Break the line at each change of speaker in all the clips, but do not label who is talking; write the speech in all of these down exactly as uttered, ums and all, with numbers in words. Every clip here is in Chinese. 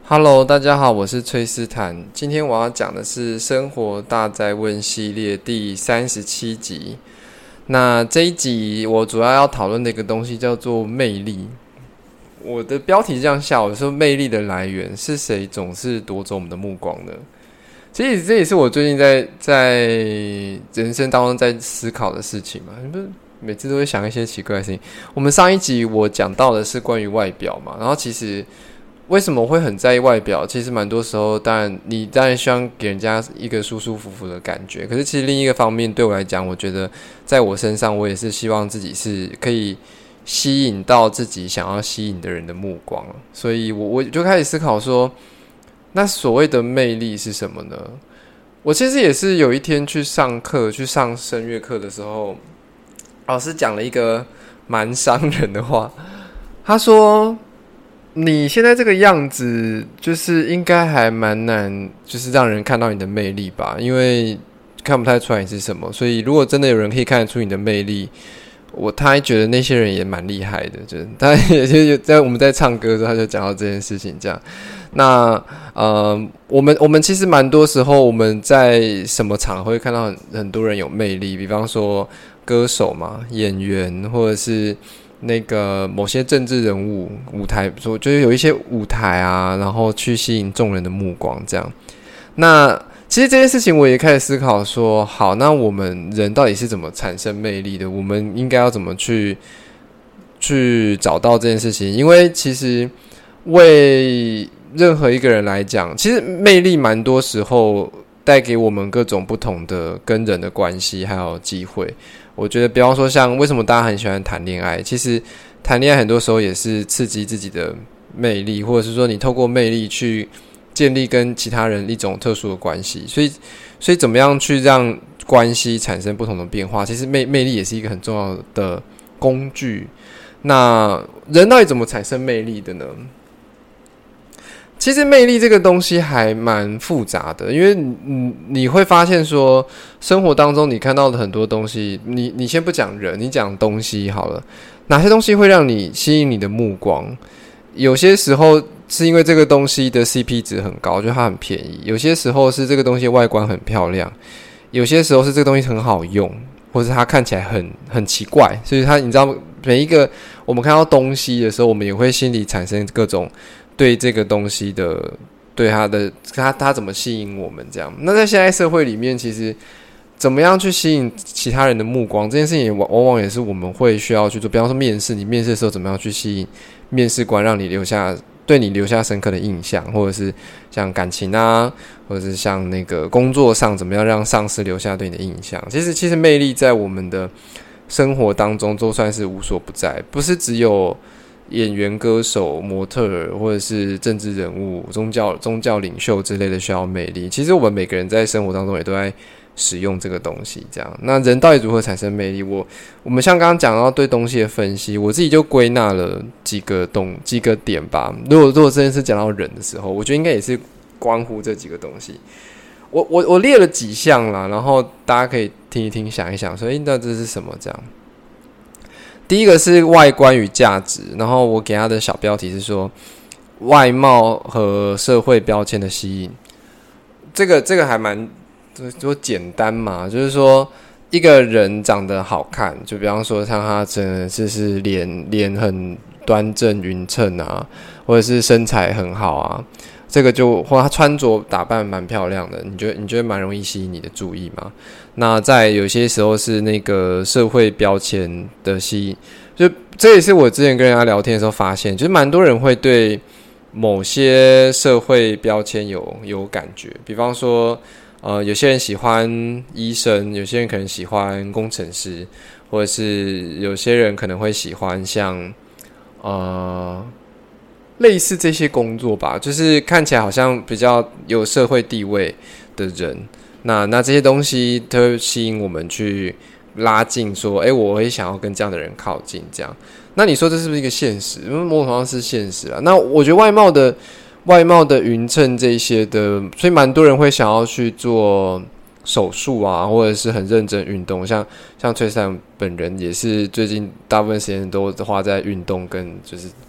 Hello，大家好，我是崔斯坦。今天我要讲的是《生活大哉问》系列第三十七集。那这一集我主要要讨论的一个东西叫做魅力。我的标题这样下，我说魅力的来源是谁总是夺走我们的目光呢？其实这也是我最近在在人生当中在思考的事情嘛。你不是每次都会想一些奇怪的事情。我们上一集我讲到的是关于外表嘛，然后其实为什么会很在意外表？其实蛮多时候，当然你当然希望给人家一个舒舒服服的感觉。可是其实另一个方面，对我来讲，我觉得在我身上，我也是希望自己是可以吸引到自己想要吸引的人的目光。所以我我就开始思考说，那所谓的魅力是什么呢？我其实也是有一天去上课，去上声乐课的时候，老师讲了一个蛮伤人的话，他说，你现在这个样子，就是应该还蛮难，就是让人看到你的魅力吧，因为看不太出来你是什么。所以如果真的有人可以看得出你的魅力，我他还觉得那些人也蛮厉害的，就是他也就在我们在唱歌的时候，他就讲到这件事情这样。那呃，我们我们其实蛮多时候我们在什么场合会看到 很, 很多人有魅力，比方说歌手嘛、演员，或者是那个某些政治人物，舞台就是有一些舞台啊，然后去吸引众人的目光这样。那其实这件事情我也开始思考说，好，那我们人到底是怎么产生魅力的？我们应该要怎么去去找到这件事情？因为其实为任何一个人来讲，其实魅力蛮多时候带给我们各种不同的跟人的关系还有机会。我觉得比方说像为什么大家很喜欢谈恋爱，其实谈恋爱很多时候也是刺激自己的魅力，或者是说你透过魅力去建立跟其他人一种特殊的关系。所以所以怎么样去让关系产生不同的变化，其实 魅, 魅力也是一个很重要的工具。那人到底怎么产生魅力的呢？其实魅力这个东西还蛮复杂的，因为 你, 你会发现说，生活当中你看到的很多东西，你你先不讲人，你讲东西好了，哪些东西会让你吸引你的目光？有些时候是因为这个东西的 C P 值很高，就它很便宜；有些时候是这个东西外观很漂亮；有些时候是这个东西很好用，或者它看起来很很奇怪。所以它，你知道，每一个我们看到东西的时候，我们也会心里产生各种对这个东西的，对它的它它怎么吸引我们这样。那在现在社会里面，其实怎么样去吸引其他人的目光，这件事情往往也是我们会需要去做。比方说面试，你面试的时候怎么样去吸引面试官，让你留下对你留下深刻的印象，或者是像感情啊，或者是像那个工作上怎么样让上司留下对你的印象。其实其实魅力在我们的生活当中都算是无所不在，不是只有演员、歌手、模特儿，或者是政治人物、宗教宗教领袖之类的需要魅力。其实我们每个人在生活当中也都在使用这个东西。这样，那人到底如何产生魅力？我我们像刚刚讲到对东西的分析，我自己就归纳了几个东几个点吧。如果如果这件事讲到人的时候，我觉得应该也是关乎这几个东西。我我我列了几项啦，然后大家可以听一听，想一想，说，诶，那这是什么？这样。第一个是外观与价值，然后我给他的小标题是说外貌和社会标签的吸引。这个这个还蛮就简单嘛，就是说一个人长得好看，就比方说像他真的就是脸脸很端正匀称啊，或者是身材很好啊，这个就或他穿着打扮蛮漂亮的，你觉得你觉得蛮容易吸引你的注意嘛？那在有些时候是那个社会标签的吸引，就这也是我之前跟人家聊天的时候发现，就是蛮多人会对某些社会标签有有感觉，比方说，呃，有些人喜欢医生，有些人可能喜欢工程师，或者是有些人可能会喜欢像呃类似这些工作吧，就是看起来好像比较有社会地位的人。那那这些东西都会吸引我们去拉近，说，哎，我会想要跟这样的人靠近，这样。那你说这是不是一个现实？因为某种程度上是现实啊。那我觉得外貌的外貌的匀称这些的，所以蛮多人会想要去做手术啊，或者是很认真运动。像像崔善本人也是最近大部分时间都花在运动跟就是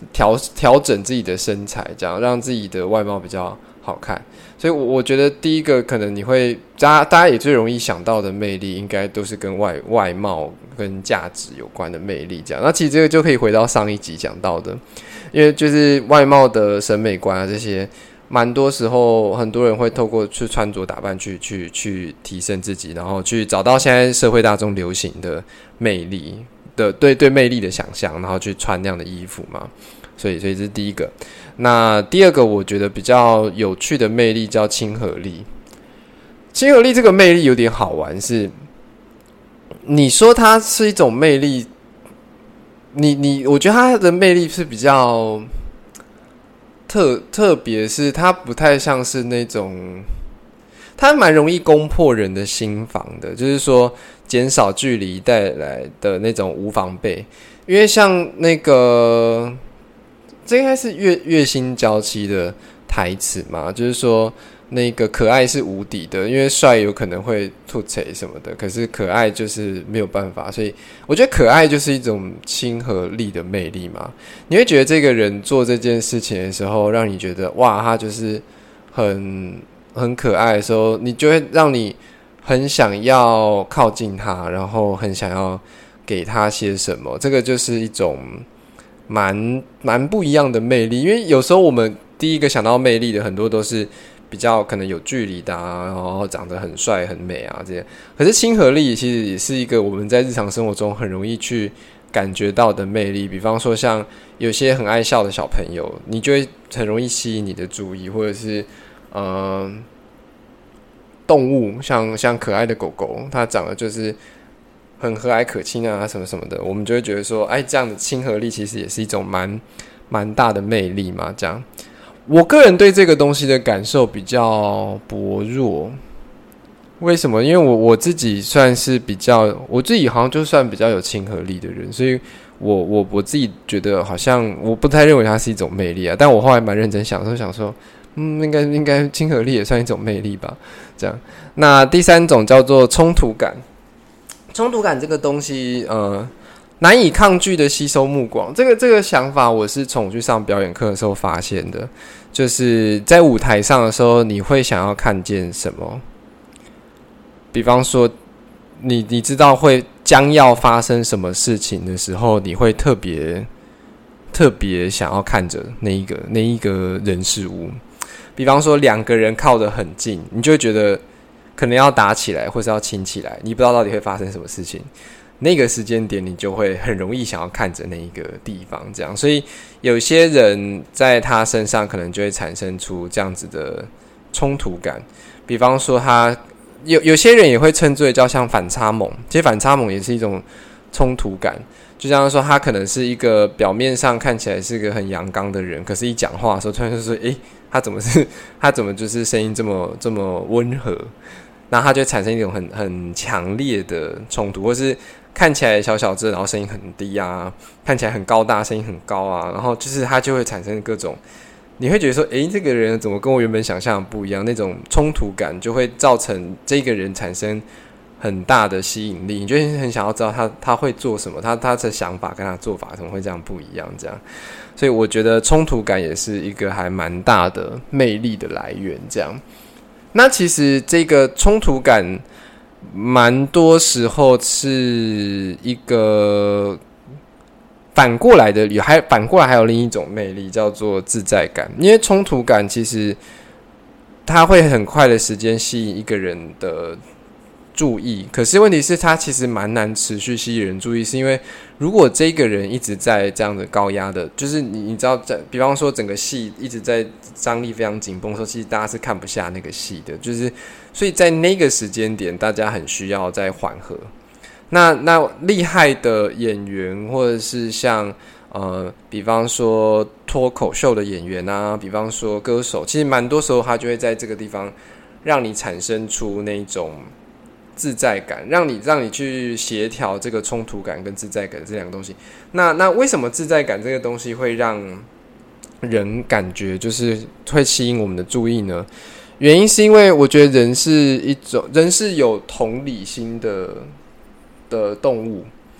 调调整自己的身材，这样让自己的外貌比较好看。所以我觉得第一个可能你会大家大家也最容易想到的魅力，应该都是跟外外貌跟价值有关的魅力。这样，那其实这个就可以回到上一集讲到的，因为就是外貌的审美观啊，这些蛮多时候很多人会透过去穿着打扮去去去提升自己，然后去找到现在社会大众流行的魅力的对对魅力的想象，然后去穿那样的衣服嘛。所以，所以这是第一个。那第二个，我觉得比较有趣的魅力叫亲和力。亲和力这个魅力有点好玩，是你说它是一种魅力，你你，我觉得它的魅力是比较特特别，是它不太像是那种，它蛮容易攻破人的心防的，就是说减少距离带来的那种无防备。因为像那个。这应该是月月薪娇妻的台词嘛，就是说那个可爱是无敌的，因为帅有可能会吐槽什么的，可是可爱就是没有办法，所以我觉得可爱就是一种亲和力的魅力嘛。你会觉得这个人做这件事情的时候，让你觉得哇，他就是很很可爱的时候，你就会让你很想要靠近他，然后很想要给他些什么，这个就是一种。蛮蛮不一样的魅力，因为有时候我们第一个想到魅力的很多都是比较可能有距离的啊，然后长得很帅很美啊这些。可是亲和力其实也是一个我们在日常生活中很容易去感觉到的魅力。比方说像有些很爱笑的小朋友，你就会很容易吸引你的注意，或者是呃动物，像像可爱的狗狗，它长得就是很和蔼可亲啊，什么什么的，我们就会觉得说，哎，这样的亲和力其实也是一种蛮蛮大的魅力嘛。这样，我个人对这个东西的感受比较薄弱。为什么？因为我我自己算是比较，我自己好像就算比较有亲和力的人，所以我我我自己觉得好像我不太认为它是一种魅力啊。但我后来蛮认真想说，想说，嗯，应该应该亲和力也算一种魅力吧。这样，那第三种叫做冲突感。冲突感这个东西，呃，难以抗拒的吸收目光。这个这个想法，我是从去上表演课的时候发现的。就是在舞台上的时候，你会想要看见什么？比方说，你你知道会将要发生什么事情的时候，你会特别特别想要看着那一个那一个人事物。比方说，两个人靠得很近，你就会觉得。可能要打起来，或是要亲起来，你不知道到底会发生什么事情。那个时间点，你就会很容易想要看着那一个地方，这样。所以有些人在他身上可能就会产生出这样子的冲突感。比方说他，他有有些人也会称之为叫像反差萌，其实反差萌也是一种冲突感。就像说，他可能是一个表面上看起来是个很阳刚的人，可是一讲话的时候，突然就说：“诶，他怎么是？他怎么就是声音这么这么温和？”然后他就产生一种很很强烈的冲突，或是看起来小小只，然后声音很低啊，看起来很高大，声音很高啊，然后就是他就会产生各种，你会觉得说，诶，这个人怎么跟我原本想象的不一样？那种冲突感就会造成这个人产生很大的吸引力，你就很想要知道他他会做什么，他他的想法跟他的做法怎么会这样不一样？这样，所以我觉得冲突感也是一个还蛮大的魅力的来源，这样。那其实这个冲突感蛮多时候是一个反过来的，还反过来还有另一种魅力叫做自在感。因为冲突感其实它会很快的时间吸引一个人的注意，可是问题是它其实蛮难持续吸引人注意，是因为如果这个人一直在这样的高压的，就是你你知道，比方说整个戏一直在张力非常紧绷的时候，其实大家是看不下那个戏的，就是所以在那个时间点，大家很需要再缓和。那那厉害的演员，或者是像呃，比方说脱口秀的演员啊，比方说歌手，其实蛮多时候他就会在这个地方让你产生出那种自在感，让你让你去协调这个冲突感跟自在感这两个东西。那那为什么自在感这个东西会让人感觉就是会吸引我们的注意呢？原因是因为我觉得人是一种人是有同理心的的动物，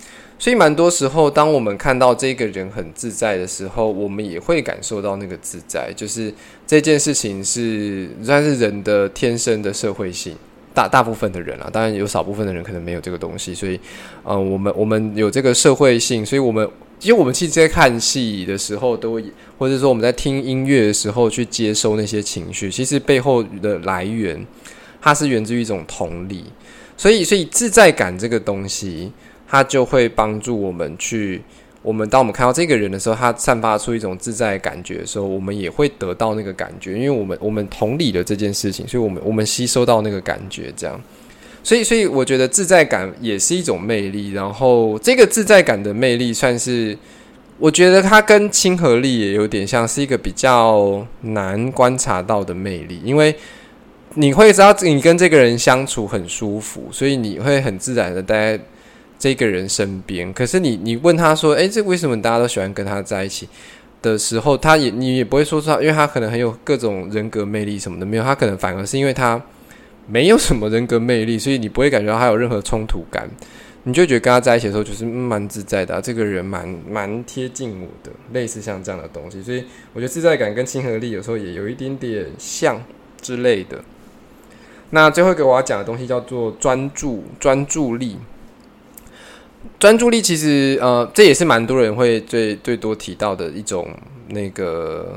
所以蛮多时候当我们看到这个人很自在的时候，我们也会感受到那个自在，就是这件事情是算是人的天生的社会性，大大部分的人啊，当然有少部分的人可能没有这个东西，所以呃我们我们有这个社会性，所以我们其实我们其实在看戏的时候都会，或者说我们在听音乐的时候去接收那些情绪，其实背后的来源它是源自于一种同理，所以所以自在感这个东西它就会帮助我们去，我们当我们看到这个人的时候，他散发出一种自在的感觉的时候，我们也会得到那个感觉，因为我们我们同理了这件事情，所以我们我们吸收到那个感觉，这样，所以所以我觉得自在感也是一种魅力，然后这个自在感的魅力算是，我觉得它跟亲和力也有点像，是一个比较难观察到的魅力，因为你会知道你跟这个人相处很舒服，所以你会很自然的待在这个人身边，可是你你问他说，诶，这为什么大家都喜欢跟他在一起的时候，他也你也不会说出他，因为他可能很有各种人格魅力什么的，没有，他可能反而是因为他没有什么人格魅力，所以你不会感觉到他有任何冲突感，你就觉得跟他在一起的时候就是蛮、嗯、自在的、啊，这个人蛮蛮贴近我的，类似像这样的东西，所以我觉得自在感跟亲和力有时候也有一点点像之类的。那最后一个我要讲的东西叫做专注专注力。专注力其实呃，这也是蛮多人会最最多提到的一种那个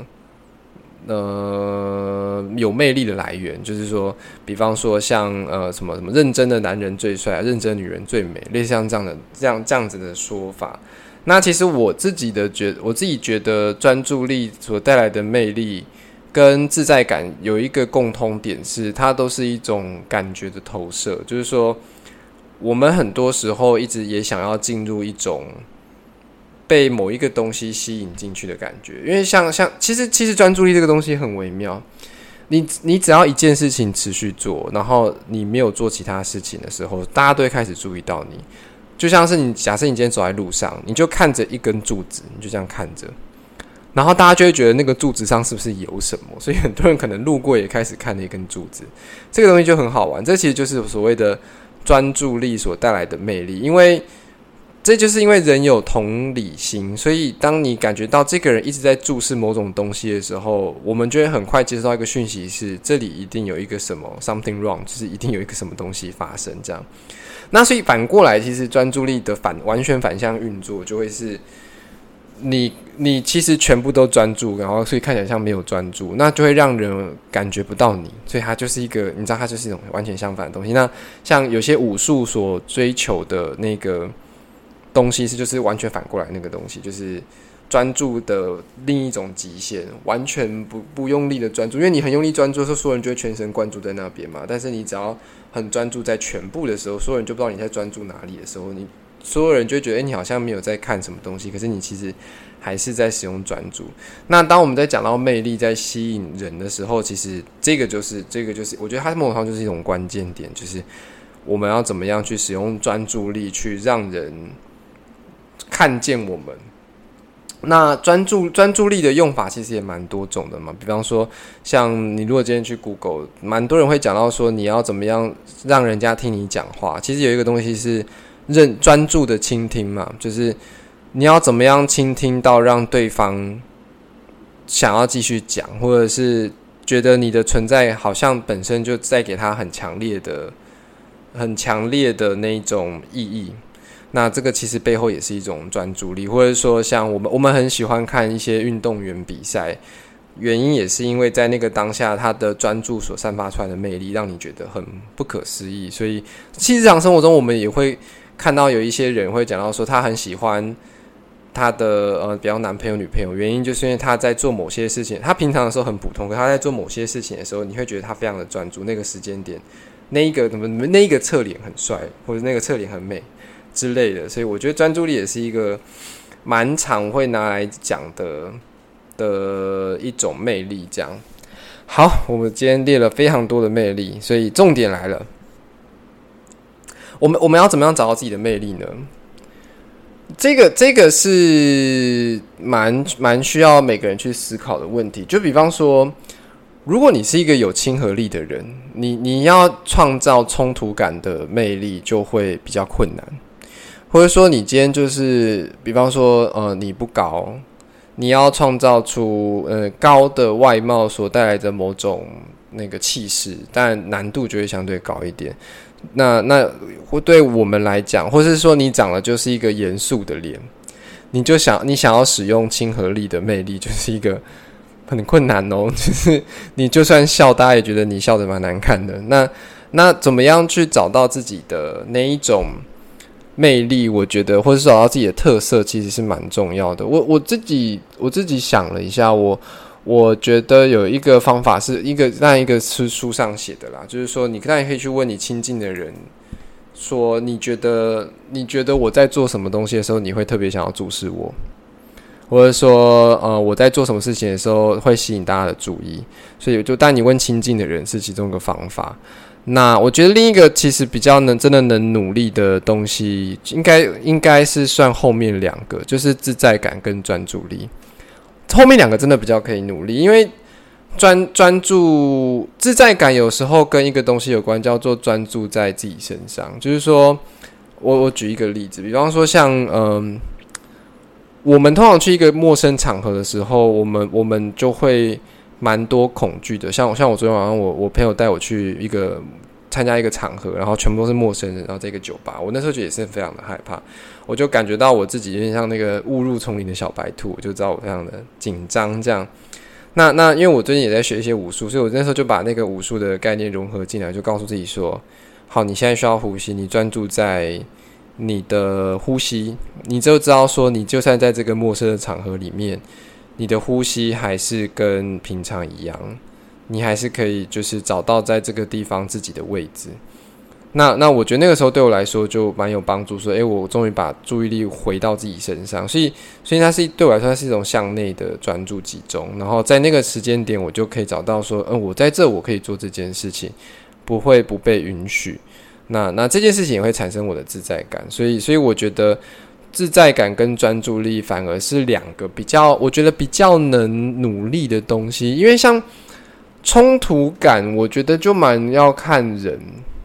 呃有魅力的来源，就是说，比方说像呃什么什么认真的男人最帅，认真的女人最美，类似像这样的这样这样子的说法。那其实我自己的觉，我自己觉得专注力所带来的魅力跟自在感有一个共通点是，它都是一种感觉的投射，就是说。我们很多时候一直也想要进入一种被某一个东西吸引进去的感觉，因为像像其实其实专注力这个东西很微妙，你你只要一件事情持续做，然后你没有做其他事情的时候，大家都会开始注意到你。就像是你假设你今天走在路上，你就看着一根柱子，你就这样看着，然后大家就会觉得那个柱子上是不是有什么，所以很多人可能路过也开始看那根柱子，这个东西就很好玩。这其实就是所谓的专注力所带来的魅力，因为这就是因为人有同理心，所以当你感觉到这个人一直在注视某种东西的时候，我们就会很快接收到一个讯息是这里一定有一个什么 something wrong， 就是一定有一个什么东西发生这样。那所以反过来，其实专注力的反完全反向运作就会是你你其实全部都专注，然后所以看起来像没有专注，那就会让人感觉不到你，所以它就是一个你知道它就是一种完全相反的东西。那像有些武术所追求的那个东西是就是完全反过来那个东西，就是专注的另一种极限，完全不不用力的专注，因为你很用力专注的时候，所有人就会全神贯注在那边嘛。但是你只要很专注在全部的时候，所有人就不知道你在专注哪里的时候，你所有人就会觉得、欸、你好像没有在看什么东西，可是你其实还是在使用专注。那当我们在讲到魅力在吸引人的时候，其实这个就是这个就是我觉得它某种上就是一种关键点，就是我们要怎么样去使用专注力去让人看见我们。那专注专注力的用法其实也蛮多种的嘛，比方说像你如果今天去 Google， 蛮多人会讲到说你要怎么样让人家听你讲话，其实有一个东西是认专注的倾听嘛，就是你要怎么样倾听到让对方想要继续讲，或者是觉得你的存在好像本身就在给他很强烈的很强烈的那种意义。那这个其实背后也是一种专注力，或者说像我们我们很喜欢看一些运动员比赛，原因也是因为在那个当下他的专注所散发出来的魅力让你觉得很不可思议。所以其实日常生活中我们也会看到有一些人会讲到说他很喜欢他的呃比较男朋友女朋友，原因就是因为他在做某些事情，他平常的时候很普通，可他在做某些事情的时候你会觉得他非常的专注，那个时间点那一个那一个侧脸很帅，或者那个侧脸很美之类的。所以我觉得专注力也是一个蛮常会拿来讲的的一种魅力这样。好，我们今天列了非常多的魅力，所以重点来了，我们我们要怎么样找到自己的魅力呢？这个这个是蛮蛮需要每个人去思考的问题。就比方说，如果你是一个有亲和力的人，你你要创造冲突感的魅力就会比较困难。 或者说你今天就是比方说呃你不高，你要创造出呃高的外貌所带来的某种那个气势，但难度就会相对高一点。那那对我们来讲，或是说你长得就是一个严肃的脸，你就想你想要使用亲和力的魅力，就是一个很困难哦。就是你就算笑，大家也觉得你笑得蛮难看的。那那怎么样去找到自己的那一种魅力？我觉得，或是找到自己的特色，其实是蛮重要的。我我自己我自己想了一下，我。我觉得有一个方法是一个，那一个是书上写的啦，就是说你当然可以去问你亲近的人，说你觉得你觉得我在做什么东西的时候，你会特别想要注视我，或者说呃我在做什么事情的时候会吸引大家的注意，所以就当你问亲近的人是其中一个方法。那我觉得另一个其实比较能真的能努力的东西，应该应该是算后面两个，就是自在感跟专注力。后面两个真的比较可以努力，因为专专注自在感有时候跟一个东西有关，叫做专注在自己身上。就是说，我我举一个例子，比方说像嗯，我们通常去一个陌生场合的时候，我们我们就会蛮多恐惧的。像像我昨天晚上我，我我朋友带我去一个参加一个场合，然后全部都是陌生人，然后在一个酒吧，我那时候觉得也是非常的害怕。我就感觉到我自己有点像那个误入丛林的小白兔，我就知道我非常的紧张这样。那那因为我最近也在学一些武术，所以我那时候就把那个武术的概念融合进来，就告诉自己说：好，你现在需要呼吸，你专注在你的呼吸，你就知道说，你就算在这个陌生的场合里面，你的呼吸还是跟平常一样，你还是可以就是找到在这个地方自己的位置。那那我觉得那个时候对我来说就蛮有帮助，说诶我终于把注意力回到自己身上，所以所以它是对我来说它是一种向内的专注集中，然后在那个时间点我就可以找到说嗯我在这我可以做这件事情，不会不被允许，那那这件事情也会产生我的自在感，所以所以我觉得自在感跟专注力反而是两个比较我觉得比较能努力的东西，因为像冲突感我觉得就蛮要看人，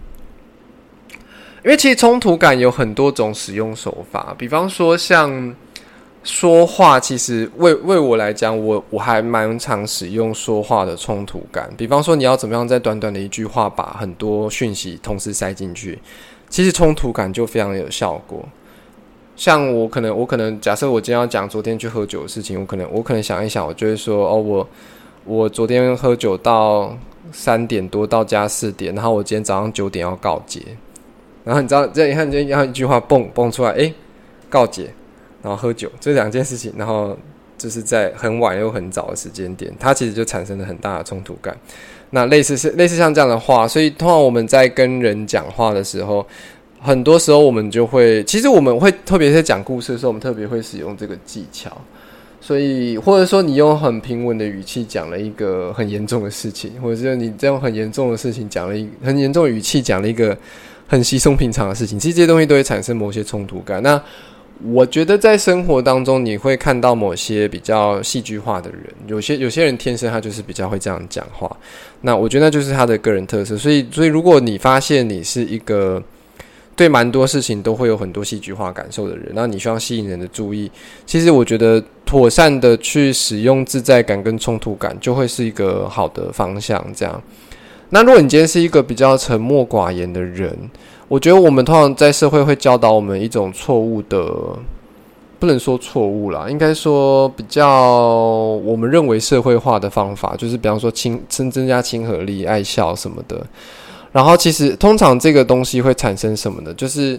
因为其实冲突感有很多种使用手法，比方说像说话，其实为为我来讲，我我还蛮常使用说话的冲突感。比方说，你要怎么样在短短的一句话把很多讯息同时塞进去，其实冲突感就非常有效果。像我可能我可能假设我今天要讲昨天去喝酒的事情，我可能我可能想一想，我就会说哦，我我昨天喝酒到三点多到家四点，然后我今天早上九点要告解。然后你知道，这一看，然后一句话蹦蹦出来，哎，告解，然后喝酒，这两件事情，然后就是在很晚又很早的时间点，它其实就产生了很大的冲突感。那类似是类似像这样的话，所以通常我们在跟人讲话的时候，很多时候我们就会，其实我们会特别在讲故事的时候，我们特别会使用这个技巧。所以，或者说你用很平稳的语气讲了一个很严重的事情，或者是你这样很严重的事情讲了一很严重的语气讲了一个很稀松平常的事情，其实这些东西都会产生某些冲突感。那我觉得在生活当中，你会看到某些比较戏剧化的人，有些有些人天生他就是比较会这样讲话。那我觉得那就是他的个人特色。所以，所以如果你发现你是一个对蛮多事情都会有很多戏剧化感受的人，那你需要吸引人的注意，其实我觉得妥善的去使用自在感跟冲突感，就会是一个好的方向。这样。那如果你今天是一个比较沉默寡言的人，我觉得我们通常在社会会教导我们一种错误的，不能说错误啦，应该说比较我们认为社会化的方法，就是比方说亲增加亲和力、爱笑什么的。然后其实通常这个东西会产生什么呢？就是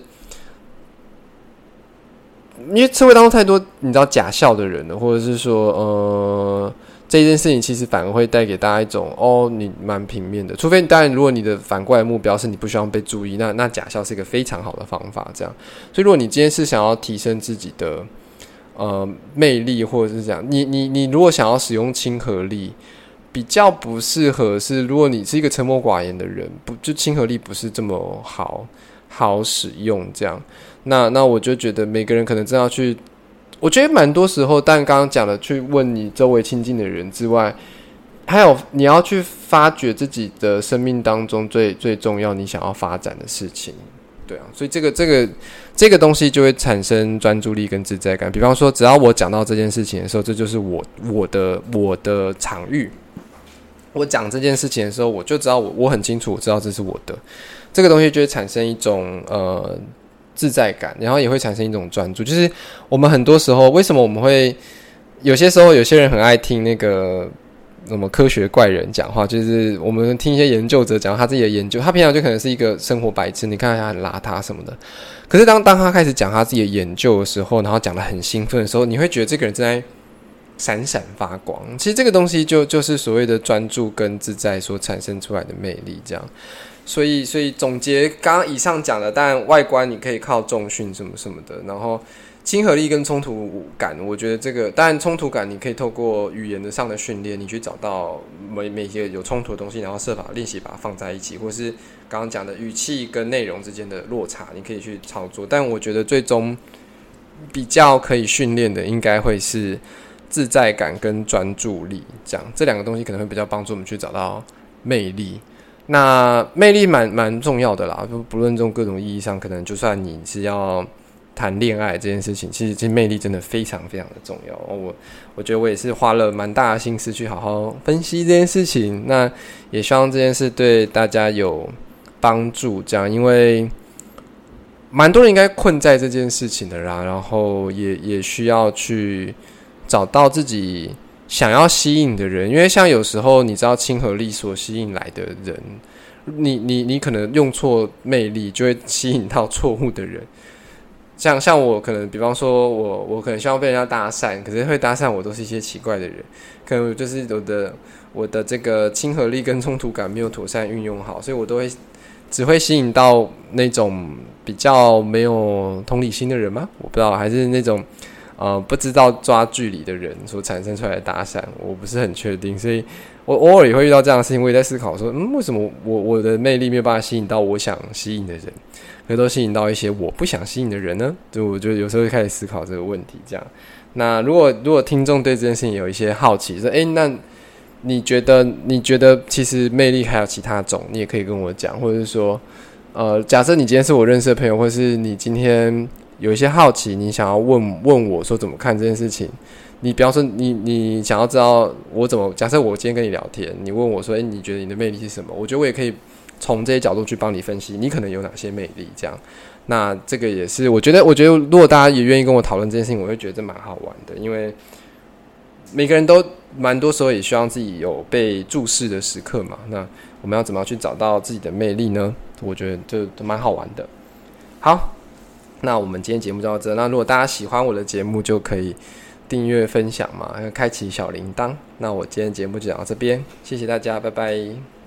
因为社会当中太多你知道假笑的人了，或者是说呃。这件事情其实反而会带给大家一种哦，你蛮平面的。除非当然，如果你的反过来目标是你不希望被注意，那那假笑是一个非常好的方法。这样，所以如果你今天是想要提升自己的呃魅力，或者是这样，你你你如果想要使用亲和力，比较不适合是，如果你是一个沉默寡言的人，不就亲和力不是这么好好使用这样。那那我就觉得每个人可能真的要去。我觉得蛮多时候，但刚刚讲的去问你周围亲近的人之外，还有你要去发掘自己的生命当中最最重要你想要发展的事情，对啊，所以这个这个这个东西就会产生专注力跟自在感。比方说，只要我讲到这件事情的时候，这就是我我的我的场域。我讲这件事情的时候，我就知道我我很清楚，我知道这是我的。这个东西就会产生一种呃自在感，然后也会产生一种专注。就是我们很多时候，为什么我们会有些时候有些人很爱听那个什么科学怪人讲话，就是我们听一些研究者讲他自己的研究，他平常就可能是一个生活白痴，你看他很邋遢什么的。可是当当他开始讲他自己的研究的时候，然后讲得很兴奋的时候，你会觉得这个人正在闪闪发光。其实这个东西就就是所谓的专注跟自在所产生出来的魅力，这样。所以所以总结刚刚以上讲的，当然外观你可以靠重训什么什么的，然后亲和力跟冲突感，我觉得这个当然冲突感你可以透过语言的上的训练，你去找到每每些有冲突的东西，然后设法练习把它放在一起，或是刚刚讲的语气跟内容之间的落差，你可以去操作。但我觉得最终比较可以训练的，应该会是自在感跟专注力，这样这两个东西可能会比较帮助我们去找到魅力。那魅力蛮蛮重要的啦，不论从各种意义上，可能就算你是要谈恋爱这件事情，其实其实魅力真的非常非常的重要。我我觉得我也是花了蛮大的心思去好好分析这件事情，那也希望这件事对大家有帮助。这样，因为蛮多人应该困在这件事情的啦，然后也也需要去找到自己想要吸引的人，因为像有时候你知道亲和力所吸引来的人，你你你可能用错魅力，就会吸引到错误的人。像像我可能，比方说我我可能希望被人家搭讪，可是会搭讪我都是一些奇怪的人，可能就是我的我的这个亲和力跟冲突感没有妥善运用好，所以我都会只会吸引到那种比较没有同理心的人吗？我不知道，还是那种呃不知道抓距离的人所产生出来的搭讪，我不是很确定，所以我偶尔也会遇到这样的事情，我也在思考说，嗯，为什么我我的魅力没有办法吸引到我想吸引的人？可都吸引到一些我不想吸引的人呢？就我觉得有时候会开始思考这个问题。这样，那如果如果听众对这件事情有一些好奇，说，哎，那你觉得你觉得其实魅力还有其他种，你也可以跟我讲，或者是说，呃，假设你今天是我认识的朋友，或是你今天有一些好奇，你想要问问我说怎么看这件事情，你比方说你你想要知道我怎么，假设我今天跟你聊天，你问我说，哎，你觉得你的魅力是什么？我觉得我也可以从这些角度去帮你分析，你可能有哪些魅力，这样。那这个也是，我觉得，我觉得如果大家也愿意跟我讨论这件事情，我会觉得这蛮好玩的，因为每个人都蛮多时候也希望自己有被注视的时刻嘛。那我们要怎么样去找到自己的魅力呢？我觉得这都蛮好玩的。好，那我们今天节目就到这。那如果大家喜欢我的节目，就可以订阅、分享嘛，开启小铃铛。那我今天节目就讲到这边，谢谢大家，拜拜。